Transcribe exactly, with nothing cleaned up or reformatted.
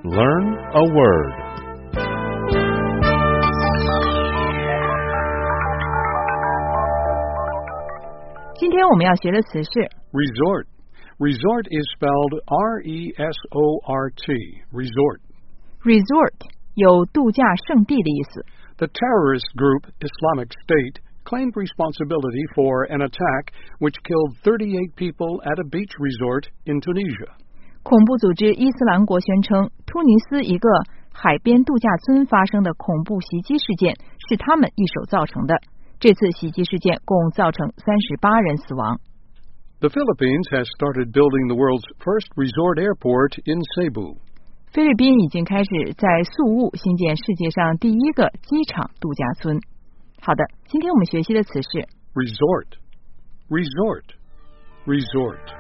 Learn a word. Resort. Resort is spelled R E S O R T. Resort. Resort 有度假胜地的意思。 The terrorist group Islamic State claimed responsibility for an attack which killed thirty-eight people at a beach resort in Tunisia. 恐怖组织伊斯兰国宣称，突尼斯一个海边度假村发生的恐怖袭击事件是他们一手造成的。这次袭击事件共造成三十八人死亡。 The Philippines has started building the world's first resort airport in Cebu. 菲律宾已经开始在宿务新建世界上第一个机场度假村。好的，今天我们学习的词是 resort, resort, resort.